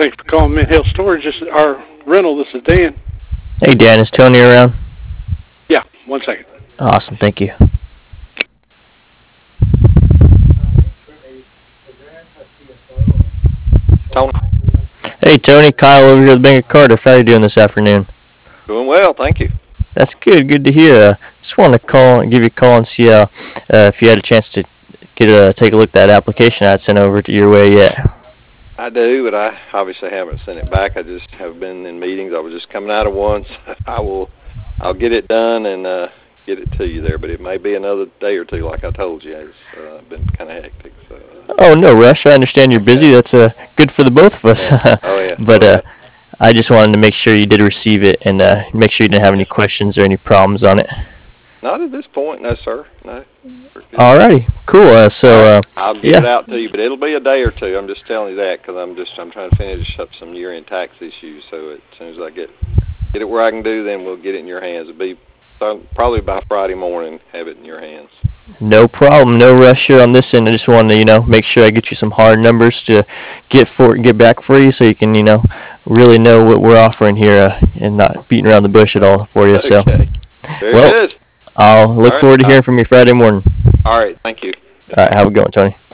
Thanks for calling Mint Hill Storage. This is our rental. This is Dan. Hey, Dan, is Tony around? Yeah, 1 second. Awesome, thank you. Tony? Hey, Tony, Kyle over here at the Bank of Cardiff. How are you doing this afternoon? Doing well, thank you. That's good. Good to hear. Just wanted to give you a call and see if you had a chance to take a look at that application I'd sent over to your way yet. I do, but I obviously haven't sent it back. I just have been in meetings. I was just coming out of one. I'll get it done and get it to you there, but it may be another day or two, like I told you. It's been kind of hectic. So. Oh, no rush. I understand you're busy. That's good for the both of us. Yeah. Oh, yeah. But I just wanted to make sure you did receive it and make sure you didn't have any questions or any problems on it. Not at this point, no, sir. No. Alrighty, cool. I'll get it out to you, but it'll be a day or two. I'm just telling you that because I'm trying to finish up some year-end tax issues. So as soon as I get it where I can do, then we'll get it in your hands. It'll be probably by Friday morning. Have it in your hands. No problem. No rush here on this end. I just wanted to make sure I get you some hard numbers to get back for you, so you can really know what we're offering here and not beating around the bush at all for you. Okay. So Very good. I'll look forward to hearing from you Friday morning. All right. Thank you. All right. Have a good one, Tony.